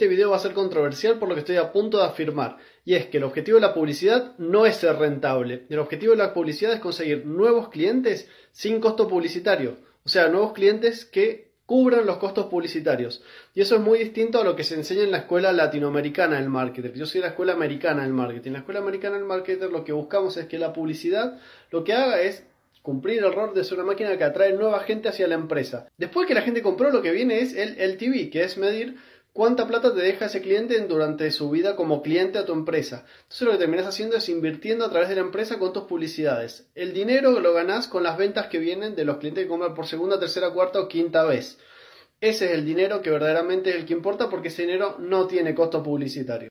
Este video va a ser controversial por lo que estoy a punto de afirmar, y es que el objetivo de la publicidad no es ser rentable. El objetivo de la publicidad es conseguir nuevos clientes sin costo publicitario, o sea, nuevos clientes que cubran los costos publicitarios. Y eso es muy distinto a lo que se enseña en la escuela latinoamericana del marketing. Yo soy de la escuela americana del marketing. En la escuela americana del marketing lo que buscamos es que la publicidad lo que haga es cumplir el rol de ser una máquina que atrae nueva gente hacia la empresa. Después que la gente compró, lo que viene es el LTV, que es medir cuánta plata te deja ese cliente durante su vida como cliente a tu empresa. Entonces lo que terminas haciendo es invirtiendo a través de la empresa con tus publicidades. El dinero lo ganás con las ventas que vienen de los clientes que compran por segunda, tercera, cuarta o quinta vez. Ese es el dinero que verdaderamente es el que importa, porque ese dinero no tiene costo publicitario.